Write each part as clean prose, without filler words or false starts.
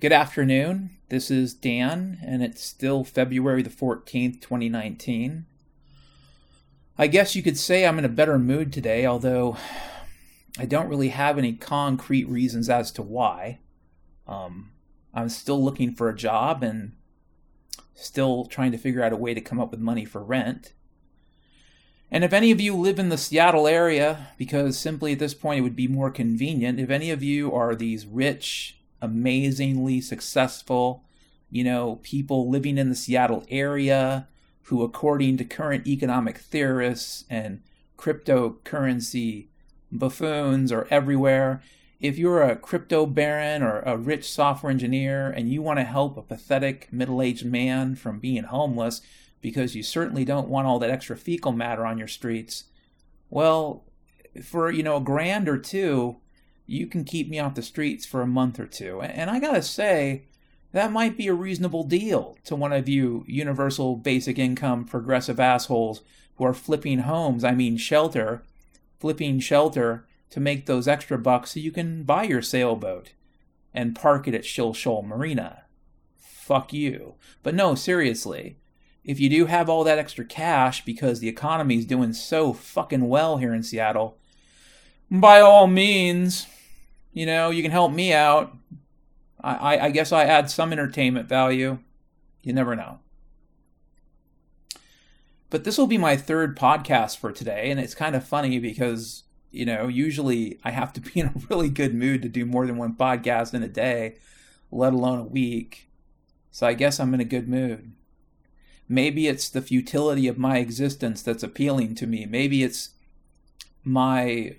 Good afternoon. This is Dan, and it's still February the 14th, 2019. I guess you could say I'm in a better mood today, although I don't really have any concrete reasons as to why. I'm still looking for a job and still trying to figure out a way to come up with money for rent. And if any of you live in the Seattle area, because simply at this point it would be more convenient, if any of you are these rich, amazingly successful, people living in the Seattle area who, according to current economic theorists and cryptocurrency buffoons, are everywhere. If you're a crypto baron or a rich software engineer and you want to help a pathetic middle-aged man from being homeless because you certainly don't want all that extra fecal matter on your streets, well, for, $1,000 or $2,000, you can keep me off the streets for a month or two. And I gotta say, that might be a reasonable deal to one of you universal basic income progressive assholes who are flipping shelter to make those extra bucks so you can buy your sailboat and park it at Shill Shoal Marina. Fuck you. But no, seriously, if you do have all that extra cash because the economy's doing so fucking well here in Seattle, by all means, you can help me out. I guess I add some entertainment value. You never know. But this will be my third podcast for today, and it's kind of funny because, usually I have to be in a really good mood to do more than one podcast in a day, let alone a week. So I guess I'm in a good mood. Maybe it's the futility of my existence that's appealing to me. Maybe it's maybe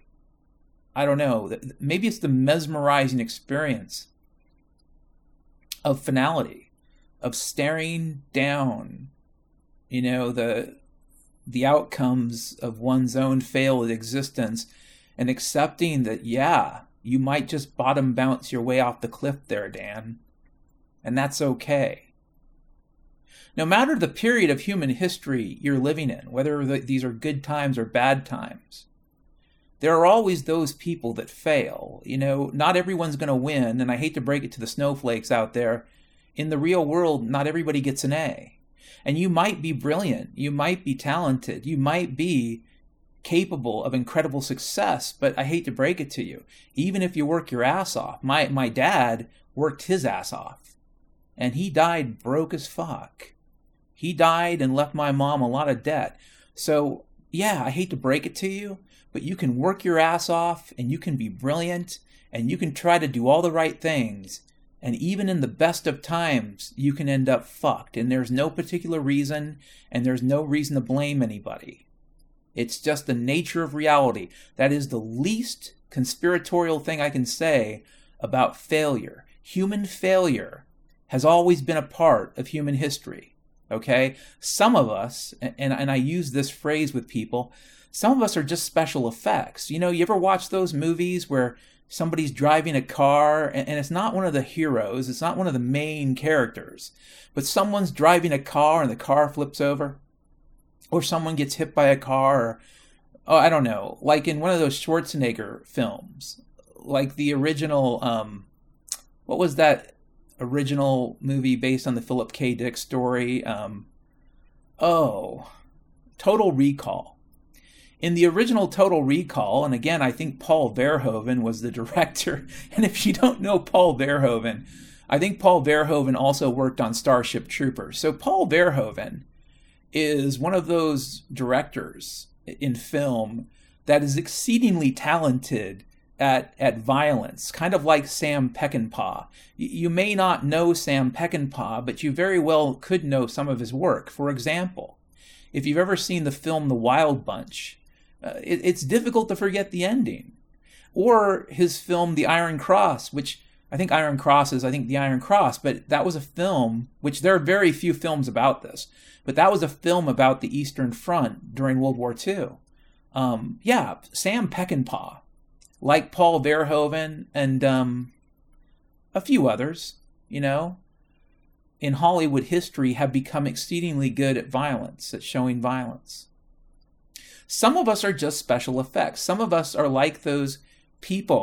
it's the mesmerizing experience of finality, of staring down, the outcomes of one's own failed existence and accepting that, you might just bottom bounce your way off the cliff there, Dan. And that's okay. No matter the period of human history you're living in, whether these are good times or bad times, there are always those people that fail. Not everyone's going to win, and I hate to break it to the snowflakes out there. In the real world, not everybody gets an A. And you might be brilliant, you might be talented, you might be capable of incredible success, but I hate to break it to you. Even if you work your ass off, my dad worked his ass off, and he died broke as fuck. He died and left my mom a lot of debt. So, I hate to break it to you, but you can work your ass off, and you can be brilliant, and you can try to do all the right things, and even in the best of times, you can end up fucked, and there's no particular reason, and there's no reason to blame anybody. It's just the nature of reality. That is the least conspiratorial thing I can say about failure. Human failure has always been a part of human history, okay? Some of us, and I use this phrase with people, some of us are just special effects. You ever watch those movies where somebody's driving a car and it's not one of the heroes, it's not one of the main characters, but someone's driving a car and the car flips over? Or someone gets hit by a car, or, I don't know, like in one of those Schwarzenegger films, like the original, what was that original movie based on the Philip K. Dick story? Total Recall. In the original Total Recall, and again, I think Paul Verhoeven was the director, and if you don't know Paul Verhoeven, I think Paul Verhoeven also worked on Starship Troopers. So Paul Verhoeven is one of those directors in film that is exceedingly talented at violence, kind of like Sam Peckinpah. You may not know Sam Peckinpah, but you very well could know some of his work. For example, if you've ever seen the film The Wild Bunch, it's difficult to forget the ending. Or his film The Iron Cross, which I think Iron Cross is, The Iron Cross, but that was a film, which there are very few films about this, but that was a film about the Eastern Front during World War II. Sam Peckinpah, like Paul Verhoeven and a few others, in Hollywood history have become exceedingly good at violence, at showing violence. Some of us are just special effects. Some of us are like those people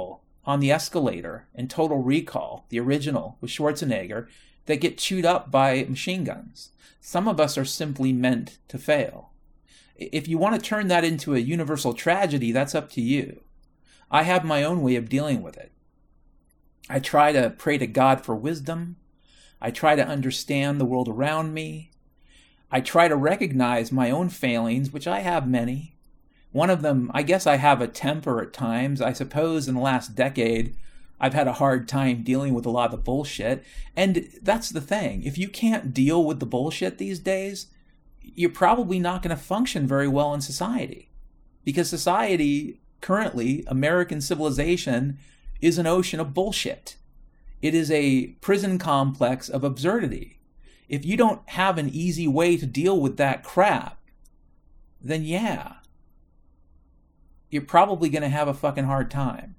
on the escalator in Total Recall, the original with Schwarzenegger, that get chewed up by machine guns. Some of us are simply meant to fail. If you want to turn that into a universal tragedy, that's up to you. I have my own way of dealing with it. I try to pray to God for wisdom. I try to understand the world around me. I try to recognize my own failings, which I have many. One of them, I guess I have a temper at times. I suppose in the last decade, I've had a hard time dealing with a lot of the bullshit. And that's the thing. If you can't deal with the bullshit these days, you're probably not going to function very well in society. Because society, currently, American civilization, is an ocean of bullshit. It is a prison complex of absurdity. If you don't have an easy way to deal with that crap, then yeah, you're probably going to have a fucking hard time.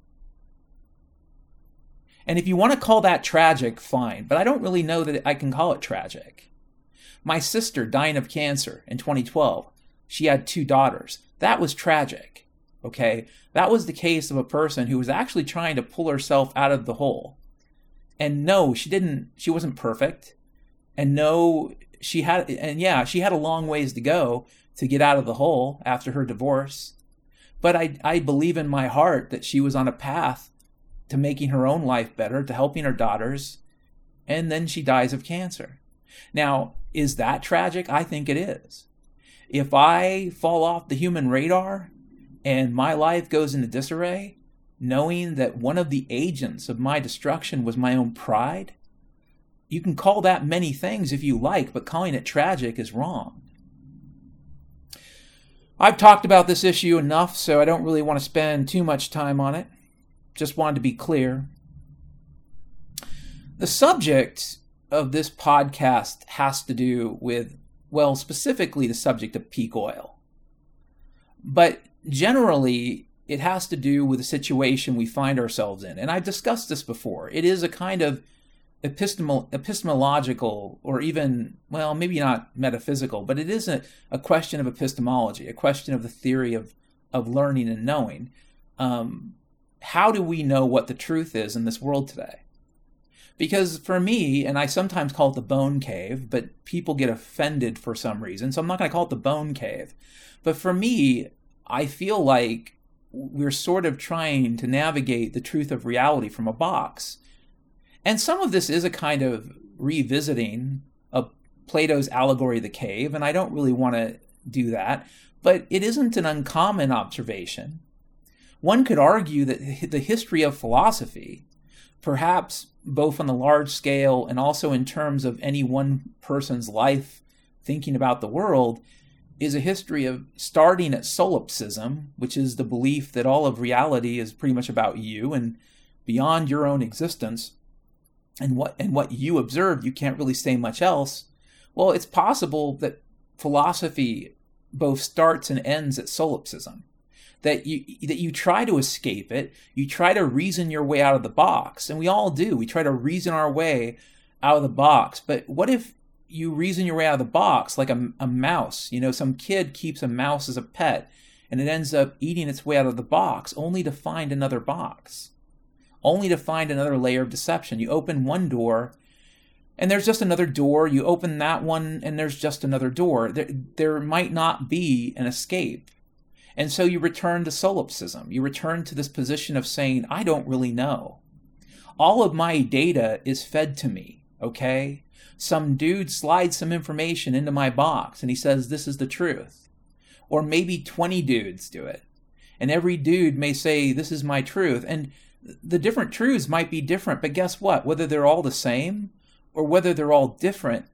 And if you want to call that tragic, fine. But I don't really know that I can call it tragic. My sister dying of cancer in 2012. She had 2 daughters. That was tragic. Okay? That was the case of a person who was actually trying to pull herself out of the hole. And no, she wasn't perfect. And no, she had a long ways to go to get out of the hole after her divorce. But I believe in my heart that she was on a path to making her own life better, to helping her daughters, and then she dies of cancer. Now, is that tragic? I think it is. If I fall off the human radar and my life goes into disarray, knowing that one of the agents of my destruction was my own pride, you can call that many things if you like, but calling it tragic is wrong. I've talked about this issue enough, so I don't really want to spend too much time on it. Just wanted to be clear. The subject of this podcast has to do with, well, specifically the subject of peak oil. But generally, it has to do with the situation we find ourselves in. And I've discussed this before. It is a kind of epistemological, or even, well, maybe not metaphysical, but it is a question of epistemology, a question of the theory of learning and knowing. How do we know what the truth is in this world today? Because for me, and I sometimes call it the bone cave, but people get offended for some reason, so I'm not going to call it the bone cave. But for me, I feel like we're sort of trying to navigate the truth of reality from a box. And some of this is a kind of revisiting of Plato's allegory of the cave, and I don't really want to do that, but it isn't an uncommon observation. One could argue that the history of philosophy, perhaps both on the large scale and also in terms of any one person's life thinking about the world, is a history of starting at solipsism, which is the belief that all of reality is pretty much about you and beyond your own existence, and what you observe, you can't really say much else. Well, it's possible that philosophy both starts and ends at solipsism. That you try to escape it, you try to reason your way out of the box, and we all do. We try to reason our way out of the box. But what if you reason your way out of the box like a mouse? You know, some kid keeps a mouse as a pet, and it ends up eating its way out of the box, only to find another box, only to find another layer of deception. You open one door, and there's just another door. You open that one, and there's just another door. There might not be an escape. And so you return to solipsism. You return to this position of saying, I don't really know. All of my data is fed to me, okay? Some dude slides some information into my box and he says, this is the truth. Or maybe 20 dudes do it. And every dude may say, this is my truth. And the different truths might be different, but guess what? Whether they're all the same or whether they're all different,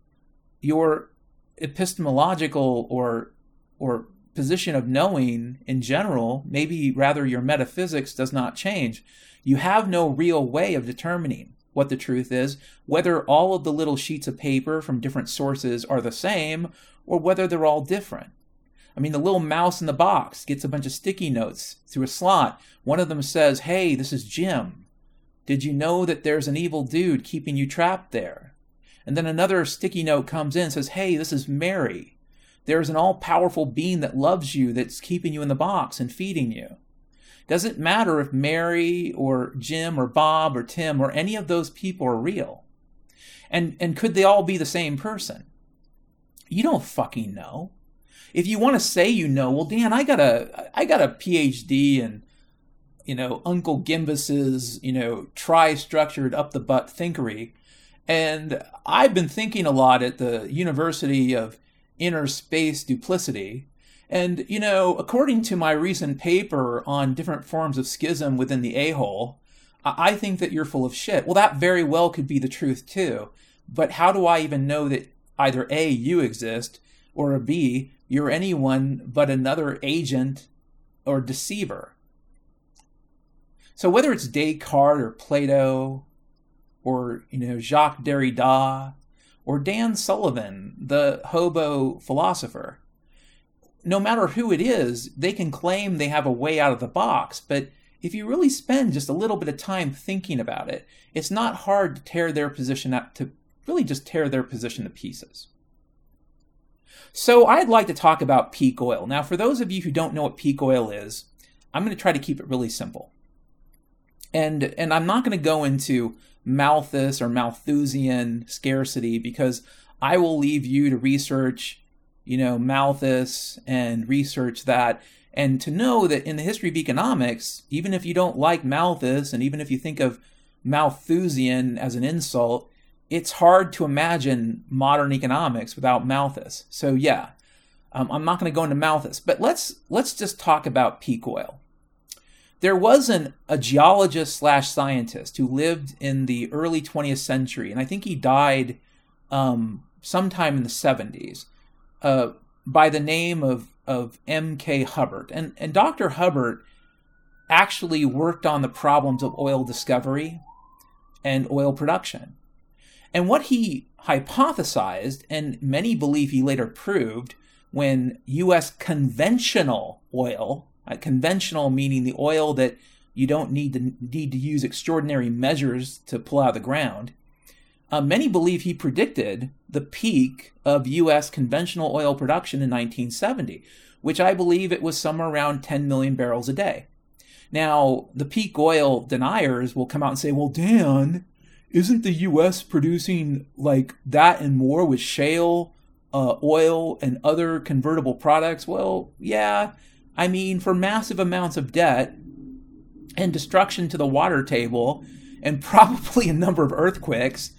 your epistemological or position of knowing in general, maybe rather your metaphysics, does not change. You have no real way of determining what the truth is, whether all of the little sheets of paper from different sources are the same or whether they're all different. I mean, the little mouse in the box gets a bunch of sticky notes through a slot. One of them says, hey, this is Jim. Did you know that there's an evil dude keeping you trapped there? And then another sticky note comes in and says, hey, this is Mary. There's an all-powerful being that loves you that's keeping you in the box and feeding you. Doesn't matter if Mary or Jim or Bob or Tim or any of those people are real. And could they all be the same person? You don't fucking know. If you want to say you know, well, Dan, I got a PhD in, Uncle Gimbus's, tri-structured up-the-butt thinkery. And I've been thinking a lot at the University of Inner Space Duplicity. And, according to my recent paper on different forms of schism within the a-hole, I think that you're full of shit. Well, that very well could be the truth, too. But how do I even know that either A, you exist, or B, you're anyone but another agent or deceiver? So whether it's Descartes or Plato or, Jacques Derrida or Dan Sullivan, the hobo philosopher, no matter who it is, they can claim they have a way out of the box. But if you really spend just a little bit of time thinking about it, it's not hard to tear their position to pieces. So I'd like to talk about peak oil. Now, for those of you who don't know what peak oil is, I'm going to try to keep it really simple. And I'm not going to go into Malthus or Malthusian scarcity, because I will leave you to research, Malthus and research that, and to know that in the history of economics, even if you don't like Malthus, and even if you think of Malthusian as an insult, it's hard to imagine modern economics without Malthus. So yeah, I'm not going to go into Malthus, but let's just talk about peak oil. There was a geologist/scientist who lived in the early 20th century, and I think he died sometime in the 70s, by the name of M.K. Hubbert. And Dr. Hubbert actually worked on the problems of oil discovery and oil production. And what he hypothesized, and many believe he later proved, when U.S. conventional oil, conventional meaning the oil that you don't need to use extraordinary measures to pull out of the ground, many believe he predicted the peak of U.S. conventional oil production in 1970, which I believe it was somewhere around 10 million barrels a day. Now, the peak oil deniers will come out and say, well, Dan, isn't the U.S. producing like that and more with shale oil and other convertible products? Well, yeah. I mean, for massive amounts of debt and destruction to the water table and probably a number of earthquakes,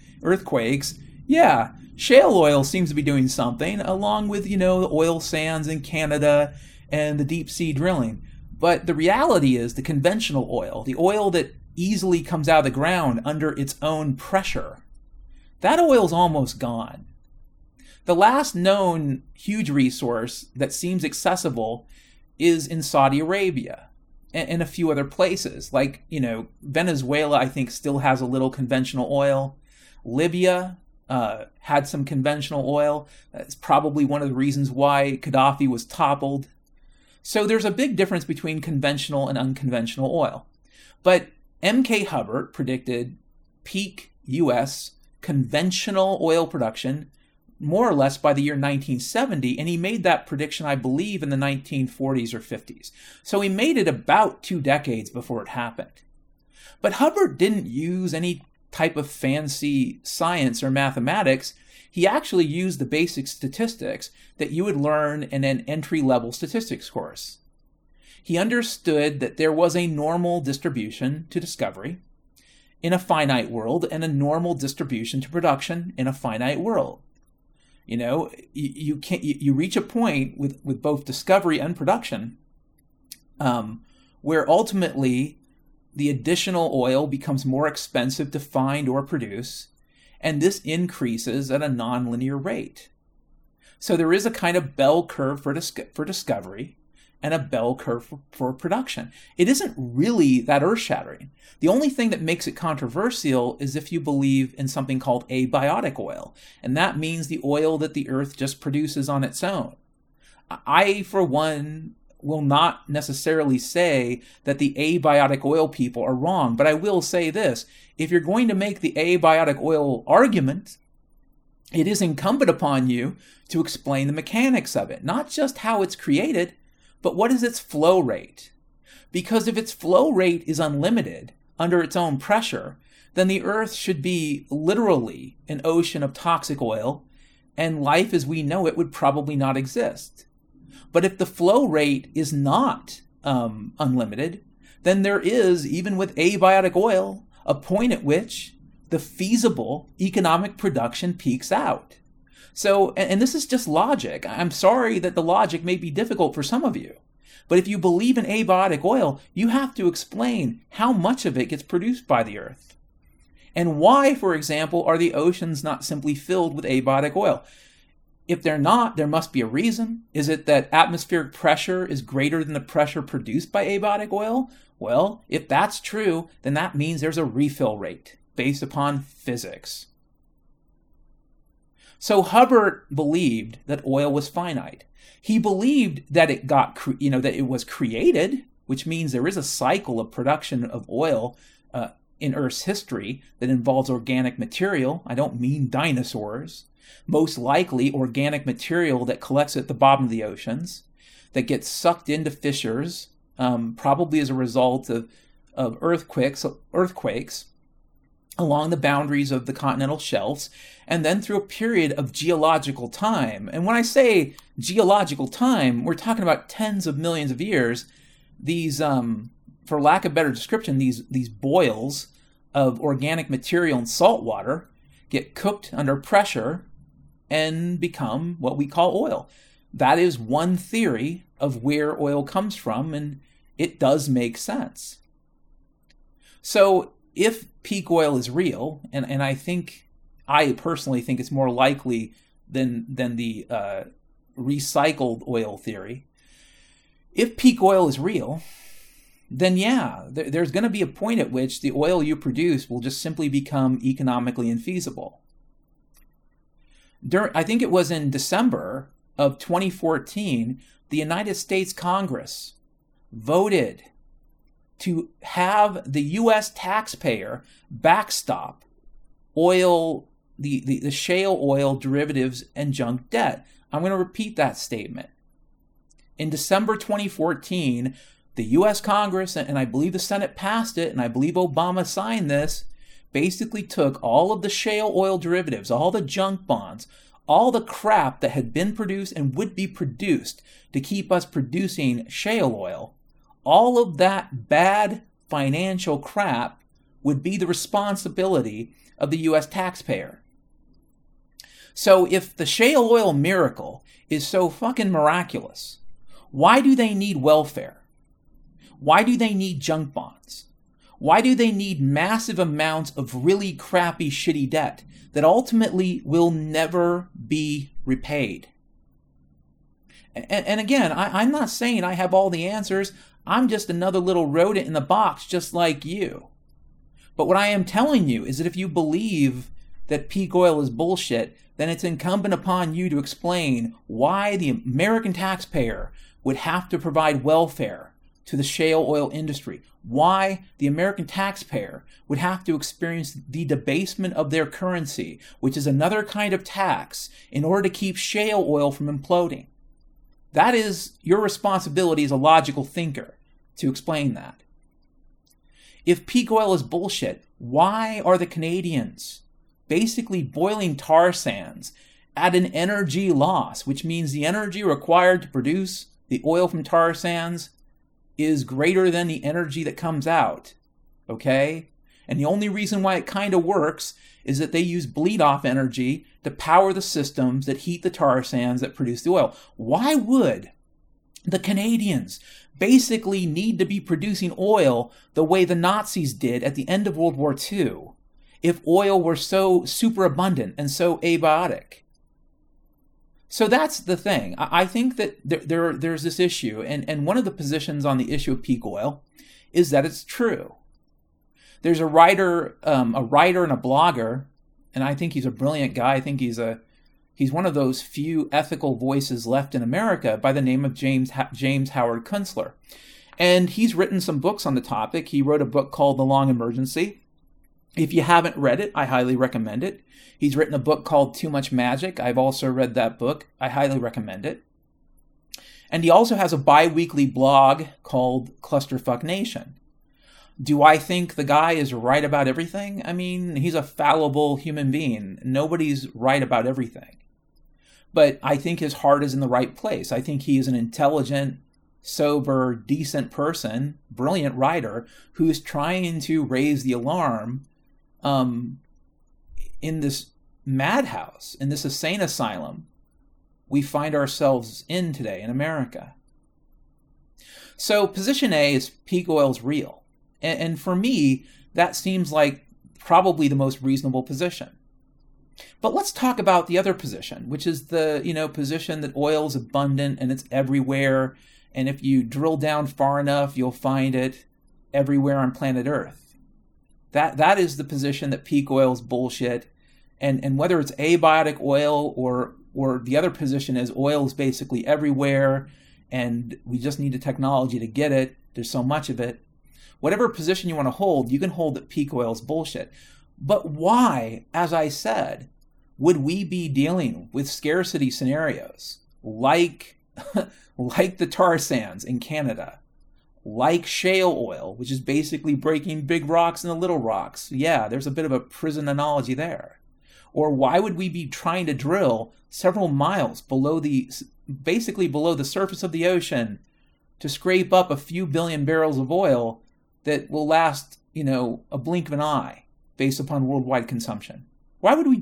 yeah, shale oil seems to be doing something, along with, the oil sands in Canada and the deep sea drilling. But the reality is the conventional oil, the oil that easily comes out of the ground under its own pressure, that oil's almost gone. The last known huge resource that seems accessible is in Saudi Arabia and a few other places. Like, Venezuela, I think, still has a little conventional oil. Libya had some conventional oil. That's probably one of the reasons why Gaddafi was toppled. So there's a big difference between conventional and unconventional oil. But M.K. Hubbert predicted peak U.S. conventional oil production more or less by the year 1970, and he made that prediction, I believe, in the 1940s or 50s. So he made it about 2 decades before it happened. But Hubbert didn't use any type of fancy science or mathematics. He actually used the basic statistics that you would learn in an entry-level statistics course. He understood that there was a normal distribution to discovery in a finite world and a normal distribution to production in a finite world. You reach a point with both discovery and production where ultimately the additional oil becomes more expensive to find or produce, and this increases at a nonlinear rate. So there is a kind of bell curve for discovery and a bell curve for production. It isn't really that earth-shattering. The only thing that makes it controversial is if you believe in something called abiotic oil, and that means the oil that the earth just produces on its own. I, for one, will not necessarily say that the abiotic oil people are wrong, but I will say this. If you're going to make the abiotic oil argument, it is incumbent upon you to explain the mechanics of it, not just how it's created, but what is its flow rate? Because if its flow rate is unlimited under its own pressure, then the Earth should be literally an ocean of toxic oil, and life as we know it would probably not exist. But if the flow rate is not unlimited, then there is, even with abiotic oil, a point at which the feasible economic production peaks out. So, and this is just logic. I'm sorry that the logic may be difficult for some of you. But if you believe in abiotic oil, you have to explain how much of it gets produced by the Earth. And why, for example, are the oceans not simply filled with abiotic oil? If they're not, there must be a reason. Is it that atmospheric pressure is greater than the pressure produced by abiotic oil? Well, if that's true, then that means there's a refill rate based upon physics. So Hubbard believed that oil was finite. He believed that that it was created, which means there is a cycle of production of oil in Earth's history that involves organic material. I don't mean dinosaurs. Most likely organic material that collects at the bottom of the oceans, that gets sucked into fissures, probably as a result of earthquakes along the boundaries of the continental shelves, and then through a period of geological time. And when I say geological time, we're talking about tens of millions of years. These, for lack of better description, these boils of organic material in salt water get cooked under pressure and become what we call oil. That is one theory of where oil comes from, and it does make sense. So if peak oil is real, and I personally think it's more likely than the recycled oil theory, if peak oil is real, then yeah, there's going to be a point at which the oil you produce will just simply become economically infeasible. I think it was in December of 2014, the United States Congress voted to have the U.S. taxpayer backstop oil, the shale oil derivatives and junk debt. I'm going to repeat that statement. In December 2014, the U.S. Congress, and I believe the Senate passed it, and I believe Obama signed this, basically took all of the shale oil derivatives, all the junk bonds, all the crap that had been produced and would be produced to keep us producing shale oil, all of that bad financial crap would be the responsibility of the U.S. taxpayer. So if the shale oil miracle is so fucking miraculous, why do they need welfare? Why do they need junk bonds? Why do they need massive amounts of really crappy, shitty debt that ultimately will never be repaid? And again, I'm not saying I have all the answers. I'm just another little rodent in the box, just like you. But what I am telling you is that if you believe that peak oil is bullshit, then it's incumbent upon you to explain why the American taxpayer would have to provide welfare to the shale oil industry, why the American taxpayer would have to experience the debasement of their currency, which is another kind of tax, in order to keep shale oil from imploding. That is your responsibility as a logical thinker to explain that. If peak oil is bullshit, why are the Canadians basically boiling tar sands at an energy loss, which means the energy required to produce the oil from tar sands is greater than the energy that comes out, okay? And the only reason why it kind of works is that they use bleed-off energy to power the systems that heat the tar sands that produce the oil. Why would the Canadians basically need to be producing oil the way the Nazis did at the end of World War II if oil were so super abundant and so abiotic? So that's the thing. I think that there's this issue, and one of the positions on the issue of peak oil is that it's true. There's a writer and a blogger, and I think he's a brilliant guy. I think he's one of those few ethical voices left in America, by the name of James Howard Kunstler. And he's written some books on the topic. He wrote a book called The Long Emergency. If you haven't read it, I highly recommend it. He's written a book called Too Much Magic. I've also read that book. I highly recommend it. And he also has a bi-weekly blog called Clusterfuck Nation. Do I think the guy is right about everything? I mean, he's a fallible human being. Nobody's right about everything. But I think his heart is in the right place. I think he is an intelligent, sober, decent person, brilliant writer who is trying to raise the alarm in this madhouse, in this insane asylum we find ourselves in today in America. So position A is peak oil's real. And for me, that seems like probably the most reasonable position. But let's talk about the other position, which is the, position that oil is abundant and it's everywhere. And if you drill down far enough, you'll find it everywhere on planet Earth. That is the position that peak oil is bullshit. And whether it's abiotic oil or the other position is oil is basically everywhere and we just need the technology to get it. There's so much of it. Whatever position you want to hold, you can hold that peak oil is bullshit. But why, as I said, would we be dealing with scarcity scenarios like the tar sands in Canada, like shale oil, which is basically breaking big rocks into little rocks? Yeah, there's a bit of a prison analogy there. Or why would we be trying to drill several miles basically below the surface of the ocean to scrape up a few billion barrels of oil that will last, a blink of an eye based upon worldwide consumption? Why would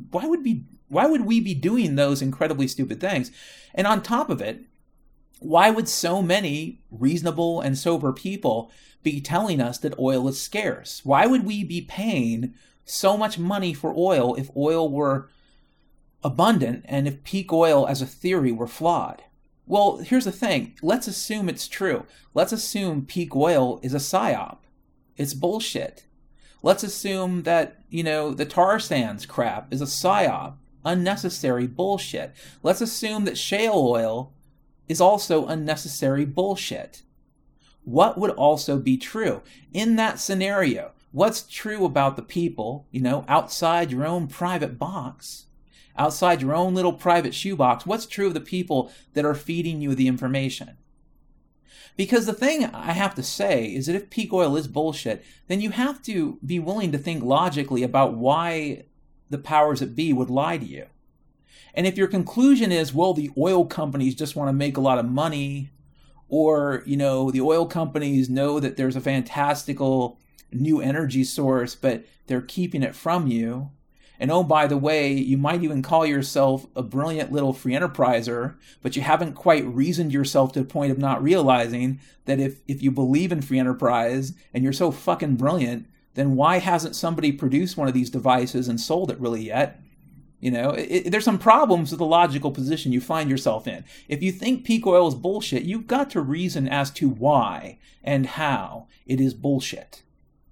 we be doing those incredibly stupid things? And on top of it, why would so many reasonable and sober people be telling us that oil is scarce? Why would we be paying so much money for oil if oil were abundant and if peak oil as a theory were flawed? Well, here's the thing. Let's assume it's true. Let's assume peak oil is a psyop. It's bullshit. Let's assume that, the tar sands crap is a psyop, unnecessary bullshit. Let's assume that shale oil is also unnecessary bullshit. What would also be true? In that scenario, what's true about the people, outside your own private box, outside your own little private shoebox? What's true of the people that are feeding you the information? Because the thing I have to say is that if peak oil is bullshit, then you have to be willing to think logically about why the powers that be would lie to you. And if your conclusion is, well, the oil companies just want to make a lot of money, or, the oil companies know that there's a fantastical new energy source, but they're keeping it from you. And oh, by the way, you might even call yourself a brilliant little free enterpriser, but you haven't quite reasoned yourself to the point of not realizing that if you believe in free enterprise and you're so fucking brilliant, then why hasn't somebody produced one of these devices and sold it really yet? There's some problems with the logical position you find yourself in. If you think peak oil is bullshit, you've got to reason as to why and how it is bullshit.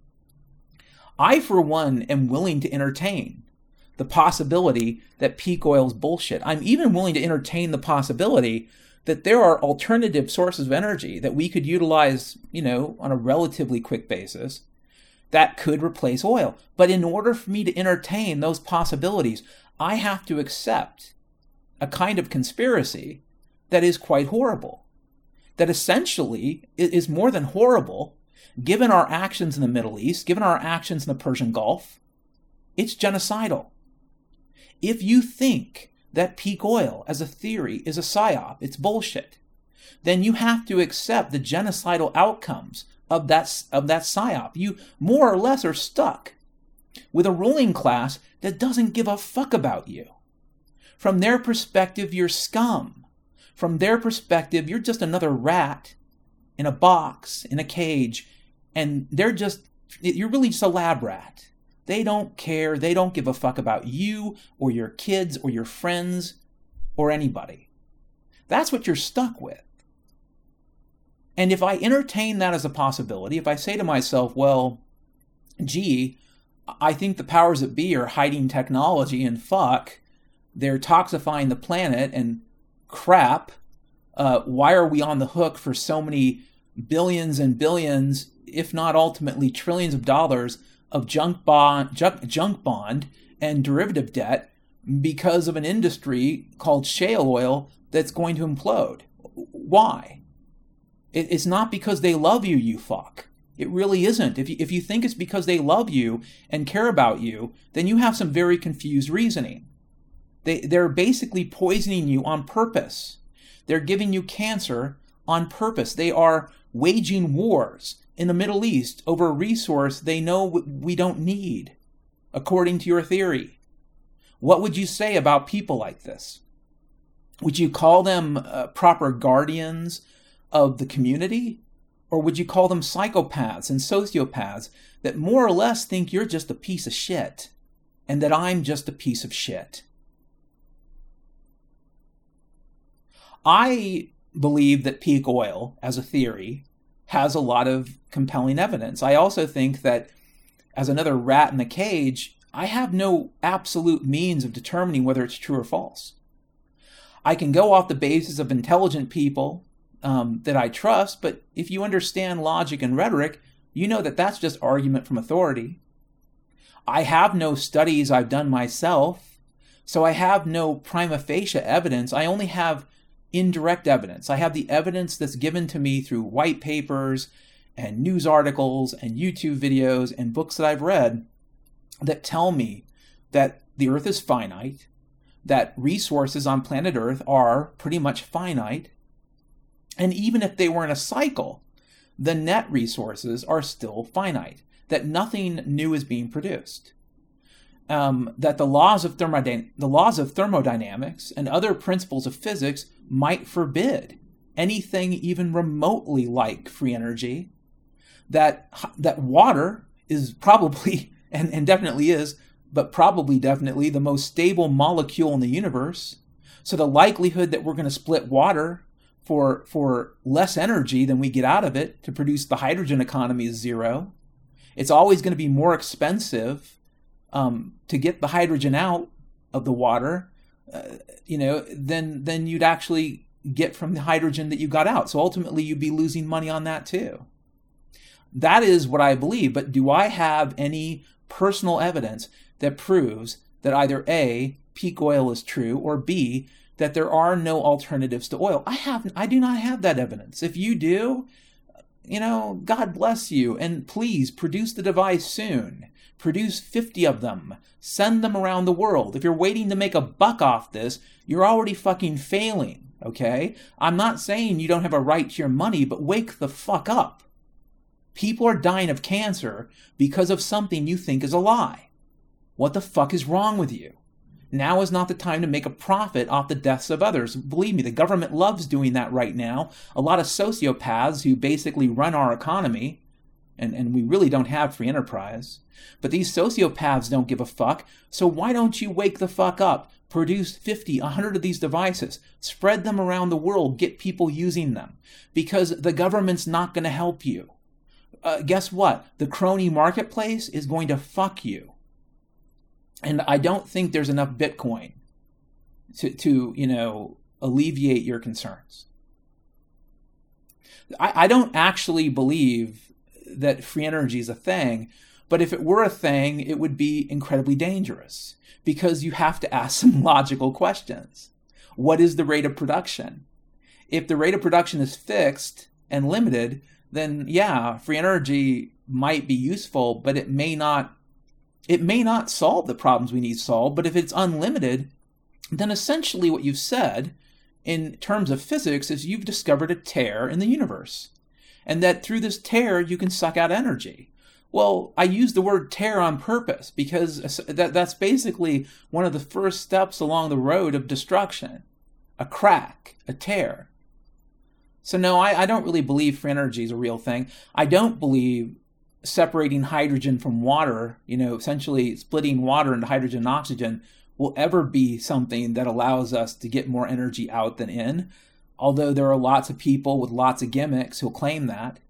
I, for one, am willing to entertain the possibility that peak oil is bullshit. I'm even willing to entertain the possibility that there are alternative sources of energy that we could utilize, on a relatively quick basis that could replace oil. But in order for me to entertain those possibilities, I have to accept a kind of conspiracy that is quite horrible, that essentially is more than horrible. Given our actions in the Middle East, given our actions in the Persian Gulf, it's genocidal. If you think that peak oil as a theory is a psyop, it's bullshit, then you have to accept the genocidal outcomes of that psyop. You more or less are stuck with a ruling class that doesn't give a fuck about you. From their perspective, you're scum. From their perspective, you're just another rat in a box, in a cage, and you're really just a lab rat. They don't care. They don't give a fuck about you or your kids or your friends or anybody. That's what you're stuck with. And if I entertain that as a possibility, if I say to myself, well, gee, I think the powers that be are hiding technology and fuck, they're toxifying the planet and crap, why are we on the hook for so many billions and billions, if not ultimately trillions of dollars of junk bond and derivative debt because of an industry called shale oil that's going to implode? Why? It's not because they love you, you fuck. It really isn't. If you think it's because they love you and care about you, then you have some very confused reasoning. They're basically poisoning you on purpose. They're giving you cancer on purpose. They are waging wars in the Middle East over a resource they know we don't need, according to your theory. What would you say about people like this? Would you call them proper guardians of the community? Or would you call them psychopaths and sociopaths that more or less think you're just a piece of shit and that I'm just a piece of shit? I believe that peak oil, as a theory, has a lot of compelling evidence. I also think that, as another rat in the cage, I have no absolute means of determining whether it's true or false. I can go off the basis of intelligent people that I trust, but if you understand logic and rhetoric, you know that that's just argument from authority. I have no studies I've done myself, so I have no prima facie evidence. I only have indirect evidence. I have the evidence that's given to me through white papers and news articles and YouTube videos and books that I've read that tell me that the Earth is finite, that resources on planet Earth are pretty much finite, and even if they were in a cycle, the net resources are still finite, that nothing new is being produced. That the laws of thermodynamics and other principles of physics might forbid anything even remotely like free energy. That water is probably, and definitely is, but probably definitely the most stable molecule in the universe. So the likelihood that we're going to split water for less energy than we get out of it to produce the hydrogen economy is zero. It's always going to be more expensive to get the hydrogen out of the water, than you'd actually get from the hydrogen that you got out. So ultimately, you'd be losing money on that too. That is what I believe. But do I have any personal evidence that proves that either A, peak oil is true, or B, that there are no alternatives to oil? I do not have that evidence. If you do, God bless you. And please produce the device soon. Produce 50 of them. Send them around the world. If you're waiting to make a buck off this, you're already fucking failing, okay? I'm not saying you don't have a right to your money, but wake the fuck up. People are dying of cancer because of something you think is a lie. What the fuck is wrong with you? Now is not the time to make a profit off the deaths of others. Believe me, the government loves doing that right now. A lot of sociopaths who basically run our economy, and we really don't have free enterprise. But these sociopaths don't give a fuck, so why don't you wake the fuck up? Produce 50, 100 of these devices. Spread them around the world. Get people using them. Because the government's not going to help you. Guess what? The crony marketplace is going to fuck you. And I don't think there's enough Bitcoin to alleviate your concerns. I don't actually believe that free energy is a thing, but if it were a thing, it would be incredibly dangerous because you have to ask some logical questions. What is the rate of production? If the rate of production is fixed and limited, then yeah, free energy might be useful, but it may not solve the problems we need solved. But if it's unlimited, then essentially what you've said in terms of physics is you've discovered a tear in the universe. And that through this tear, you can suck out energy. Well, I use the word tear on purpose because that's basically one of the first steps along the road of destruction. A crack, a tear. So no, I don't really believe free energy is a real thing. I don't believe separating hydrogen from water, essentially splitting water into hydrogen and oxygen, will ever be something that allows us to get more energy out than in. Although there are lots of people with lots of gimmicks who'll claim that.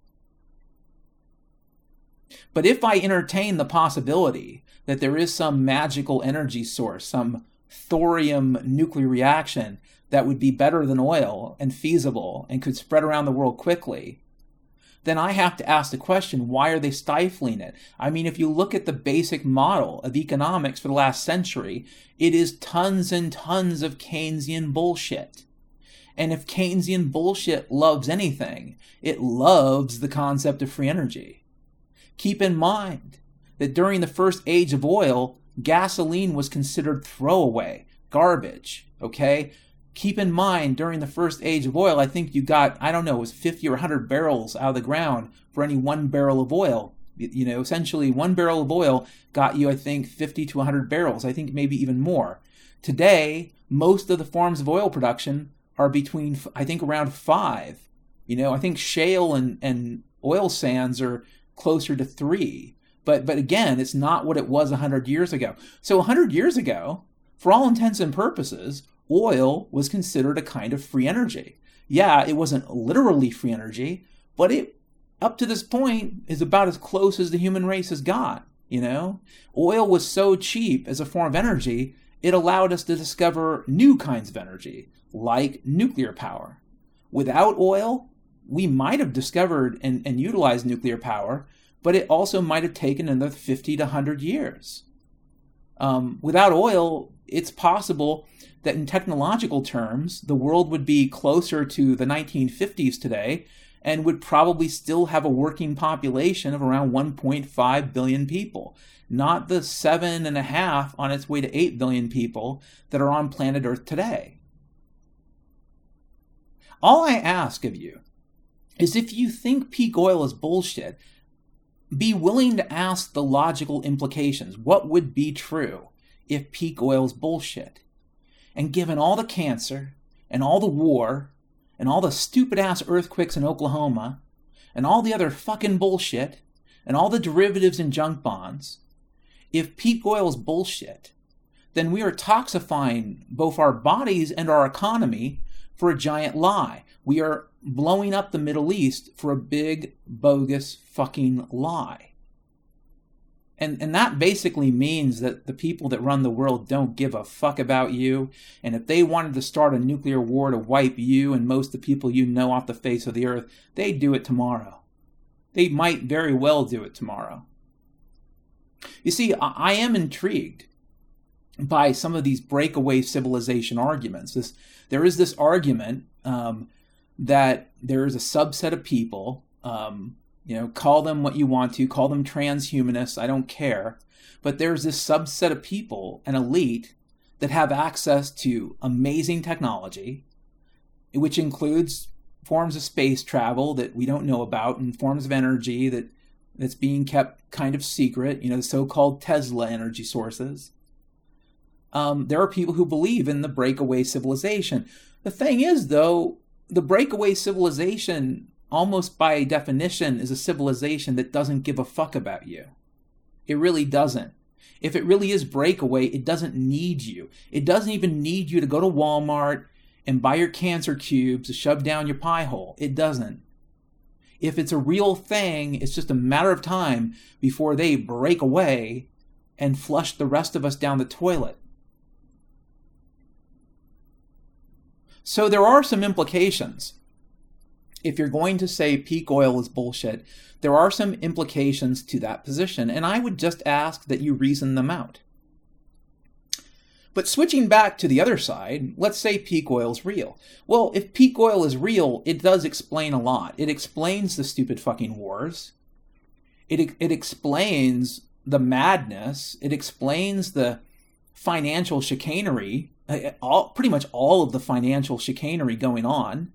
But if I entertain the possibility that there is some magical energy source, some thorium nuclear reaction that would be better than oil and feasible and could spread around the world quickly, then I have to ask the question, why are they stifling it? I mean, if you look at the basic model of economics for the last century, it is tons and tons of Keynesian bullshit. And if Keynesian bullshit loves anything, it loves the concept of free energy. Keep in mind that during the first age of oil, gasoline was considered throwaway, garbage, okay? Keep in mind, during the first age of oil, I think you got, I don't know, it was 50 or 100 barrels out of the ground for any 1 barrel of oil. You know, essentially 1 barrel of oil got you, I think, 50 to 100 barrels, I think maybe even more. Today, most of the forms of oil production are between, I think, around 5. You know, I think shale and oil sands are closer to 3. But again, it's not what it was 100 years ago. So 100 years ago, for all intents and purposes, oil was considered a kind of free energy. Yeah, it wasn't literally free energy, but it, up to this point, is about as close as the human race has got, you know? Oil was so cheap as a form of energy, it allowed us to discover new kinds of energy, like nuclear power. Without oil, we might have discovered and utilized nuclear power, but it also might have taken another 50 to 100 years. Without oil, it's possible that in technological terms, the world would be closer to the 1950s today and would probably still have a working population of around 1.5 billion people, not the 7.5 on its way to 8 billion people that are on planet Earth today. All I ask of you is, if you think peak oil is bullshit, be willing to ask the logical implications. What would be true if peak oil is bullshit? And given all the cancer, and all the war, and all the stupid-ass earthquakes in Oklahoma, and all the other fucking bullshit, and all the derivatives and junk bonds, if peak oil is bullshit, then we are toxifying both our bodies and our economy for a giant lie. We are blowing up the Middle East for a big, bogus fucking lie. And that basically means that the people that run the world don't give a fuck about you, and if they wanted to start a nuclear war to wipe you and most of the people you know off the face of the earth, they'd do it tomorrow. They might very well do it tomorrow. You see, I am intrigued by some of these breakaway civilization arguments. There is this argument that there is a subset of people, call them what you want to, call them transhumanists, I don't care, but there's this subset of people, an elite, that have access to amazing technology, which includes forms of space travel that we don't know about, and forms of energy that's being kept kind of secret, the so-called Tesla energy sources. There are people who believe in the breakaway civilization. The thing is, though, the breakaway civilization, almost by definition, is a civilization that doesn't give a fuck about you. It really doesn't. If it really is breakaway, it doesn't need you. It doesn't even need you to go to Walmart and buy your cancer cubes to shove down your pie hole. It doesn't. If it's a real thing, it's just a matter of time before they break away and flush the rest of us down the toilet. So there are some implications. If you're going to say peak oil is bullshit, there are some implications to that position, and I would just ask that you reason them out. But switching back to the other side, let's say peak oil is real. Well, if peak oil is real, it does explain a lot. It explains the stupid fucking wars. It explains the madness. It explains the financial chicanery, pretty much all of the financial chicanery going on.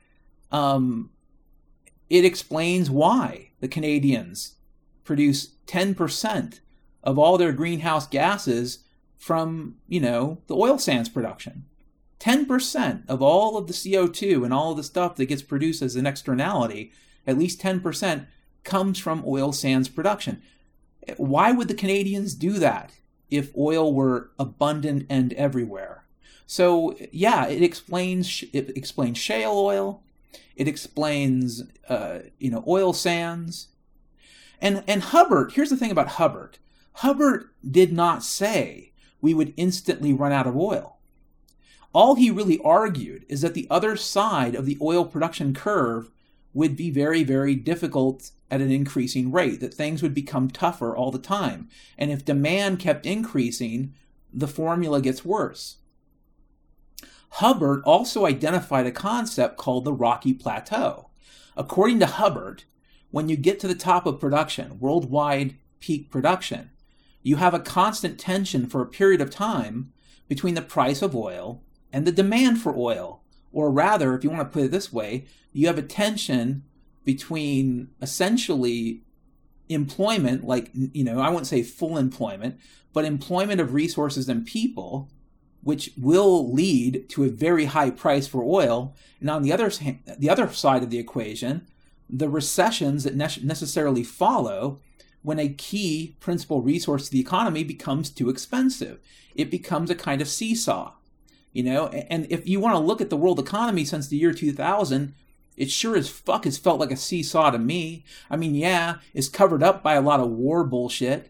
It explains why the Canadians produce 10% of all their greenhouse gases from, the oil sands production. 10% of all of the CO2 and all of the stuff that gets produced as an externality, at least 10% comes from oil sands production. Why would the Canadians do that if oil were abundant and everywhere? So, yeah, it explains shale oil. It explains, oil sands. And Hubbard, here's the thing about Hubbard. Hubbard did not say we would instantly run out of oil. All he really argued is that the other side of the oil production curve would be very, very difficult at an increasing rate, that things would become tougher all the time. And if demand kept increasing, the formula gets worse. Hubbard also identified a concept called the Rocky Plateau. According to Hubbard, when you get to the top of production, worldwide peak production, you have a constant tension for a period of time between the price of oil and the demand for oil. Or rather, if you want to put it this way, you have a tension between essentially employment, like, I wouldn't say full employment, but employment of resources and people, which will lead to a very high price for oil. And on the other side of the equation, the recessions that necessarily follow when a key principal resource of the economy becomes too expensive. It becomes a kind of seesaw, and if you want to look at the world economy since the year 2000, it sure as fuck has felt like a seesaw to me. I mean, yeah, it's covered up by a lot of war bullshit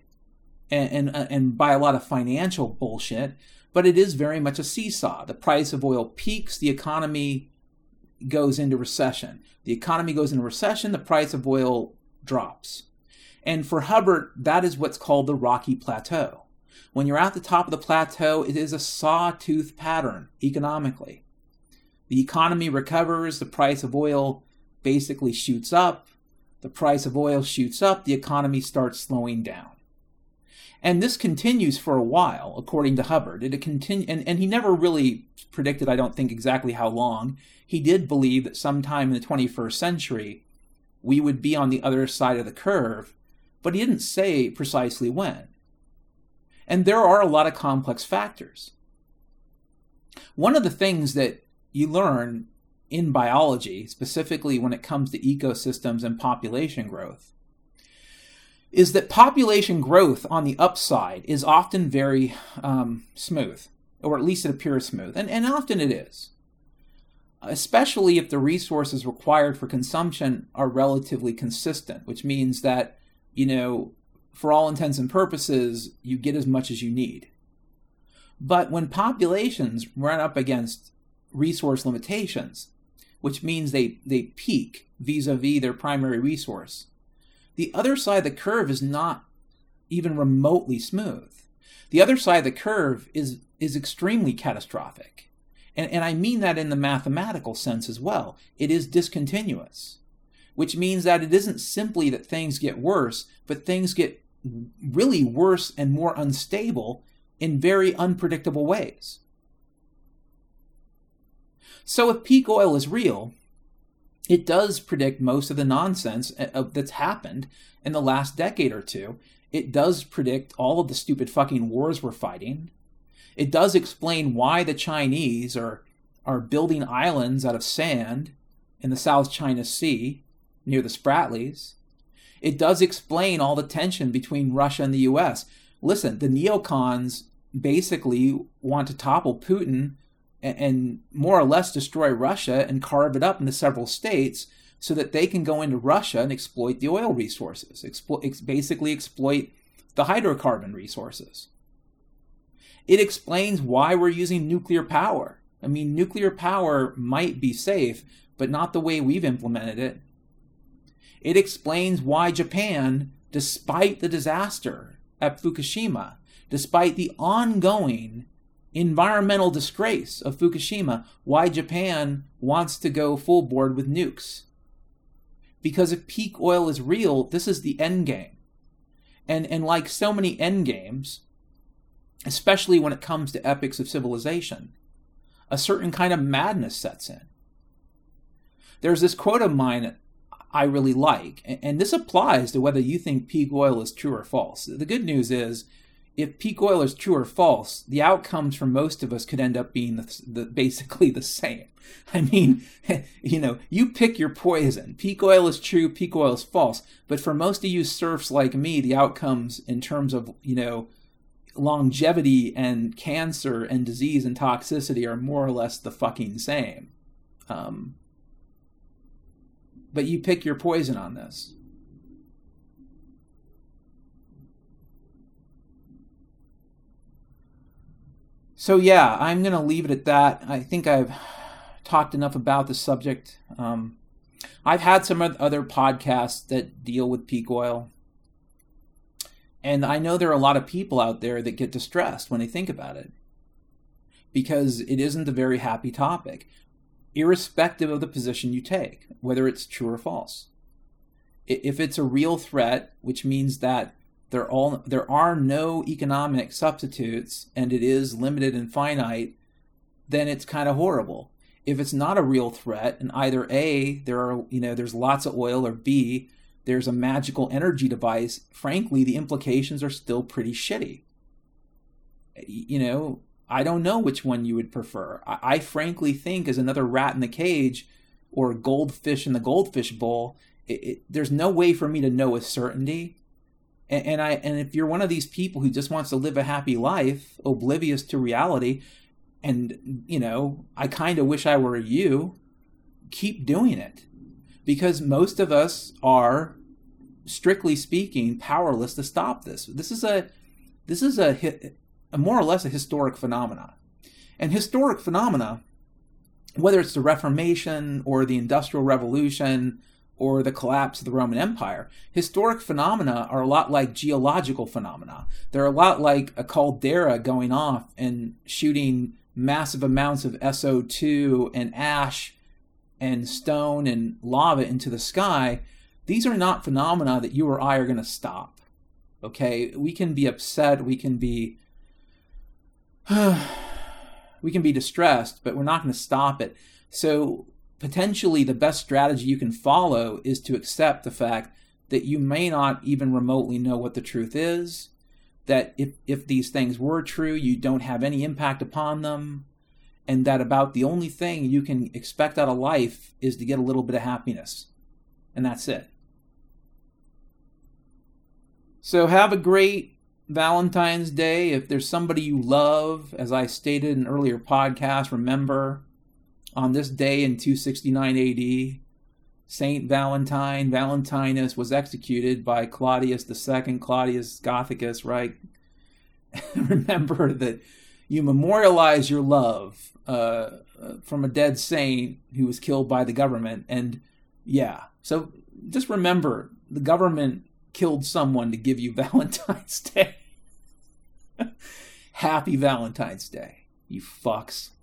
and by a lot of financial bullshit, but it is very much a seesaw. The price of oil peaks, the economy goes into recession. The economy goes into recession, the price of oil drops. And for Hubbard, that is what's called the Rocky Plateau. When you're at the top of the plateau, it is a sawtooth pattern economically. The economy recovers, the price of oil basically shoots up. The price of oil shoots up, the economy starts slowing down. And this continues for a while, according to Hubbard. And he never really predicted, I don't think, exactly how long. He did believe that sometime in the 21st century, we would be on the other side of the curve, but he didn't say precisely when. And there are a lot of complex factors. One of the things that you learn in biology, specifically when it comes to ecosystems and population growth, is that population growth on the upside is often very smooth, or at least it appears smooth, and often it is. Especially if the resources required for consumption are relatively consistent, which means that, for all intents and purposes, you get as much as you need. But when populations run up against resource limitations, which means they peak vis-a-vis their primary resource, the other side of the curve is not even remotely smooth. The other side of the curve is extremely catastrophic. And I mean that in the mathematical sense as well. It is discontinuous, which means that it isn't simply that things get worse, but things get really worse and more unstable in very unpredictable ways. So if peak oil is real, it does predict most of the nonsense that's happened in the last decade or two. It does predict all of the stupid fucking wars we're fighting. It does explain why the Chinese are building islands out of sand in the South China Sea near the Spratlys. It does explain all the tension between Russia and the US. Listen, the neocons basically want to topple Putin and more or less destroy Russia and carve it up into several states so that they can go into Russia and exploit the oil resources, basically exploit the hydrocarbon resources. It explains why we're using nuclear power. I mean, nuclear power might be safe, but not the way we've implemented it. It explains why Japan, despite the disaster at Fukushima, despite the ongoing environmental disgrace of Fukushima, why Japan wants to go full board with nukes. Because if peak oil is real, this is the end game. And like so many end games, especially when it comes to epics of civilization, a certain kind of madness sets in. There's this quote of mine I really like, and this applies to whether you think peak oil is true or false. The good news is, if peak oil is true or false, the outcomes for most of us could end up being basically the same. I mean, you pick your poison. Peak oil is true, peak oil is false. But for most of you serfs like me, the outcomes in terms of, longevity and cancer and disease and toxicity are more or less the fucking same. But you pick your poison on this. So yeah, I'm going to leave it at that. I think I've talked enough about the subject. I've had some other podcasts that deal with peak oil. And I know there are a lot of people out there that get distressed when they think about it. because it isn't a very happy topic, irrespective of the position you take, whether it's true or false. If it's a real threat, which means that there are no economic substitutes and it is limited and finite, then it's kind of horrible. If it's not a real threat, and either A, there's lots of oil, or B, there's a magical energy device, frankly, the implications are still pretty shitty. I don't know which one you would prefer. I frankly think, as another rat in the cage or a goldfish in the goldfish bowl, there's no way for me to know with certainty. And if you're one of these people who just wants to live a happy life, oblivious to reality, and, I kind of wish I were you, keep doing it. Because most of us are, strictly speaking, powerless to stop this. This is a more or less a historic phenomena. And historic phenomena, whether it's the Reformation or the Industrial Revolution or the collapse of the Roman Empire, historic phenomena are a lot like geological phenomena. They're a lot like a caldera going off and shooting massive amounts of SO2 and ash and stone and lava into the sky. These are not phenomena that you or I are going to stop. Okay? We can be upset, we can be distressed, but we're not going to stop it. So potentially the best strategy you can follow is to accept the fact that you may not even remotely know what the truth is, that if these things were true, you don't have any impact upon them, and that about the only thing you can expect out of life is to get a little bit of happiness. And that's it. So have a great Valentine's Day. If there's somebody you love, as I stated in an earlier podcast, remember, on this day in 269 AD, Saint Valentine, Valentinus, was executed by Claudius II, Claudius Gothicus, right? Remember that you memorialize your love from a dead saint who was killed by the government. And so just remember, the government killed someone to give you Valentine's Day. Happy Valentine's Day, you fucks.